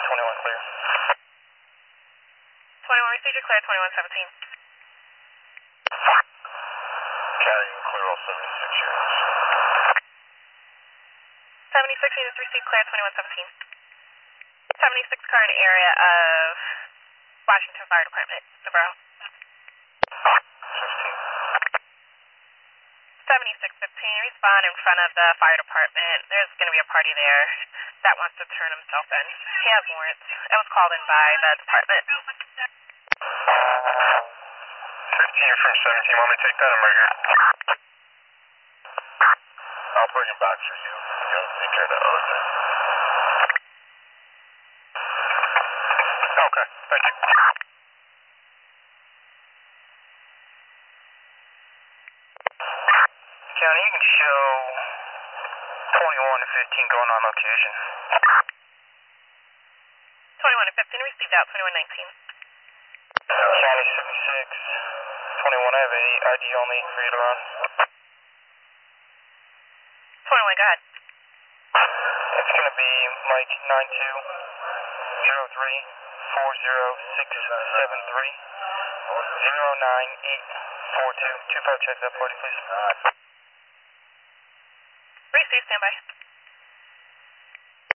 21 clear. 21 received, clear, 2117. County, you can clear all 76 units. 76 units received, clear, 2117. 76 current area of Washington Fire Department, Navarro. 7615, respond in front of the fire department. There's going to be a party there that wants to turn himself in. He has warrants. It was called in by the department. 15 from 17, want me to take that? I'm right here. I'll bring him back for you. You gotta take care of that other thing. Okay, thank you. County, you can show 21 and 15 going on location. 21 and 15 received out, 2119. County 76, 21, I have a ID only for you to run. 21, go ahead. It's going to be Mike 9203406673 09842. 25, check that party, please. Receive, standby.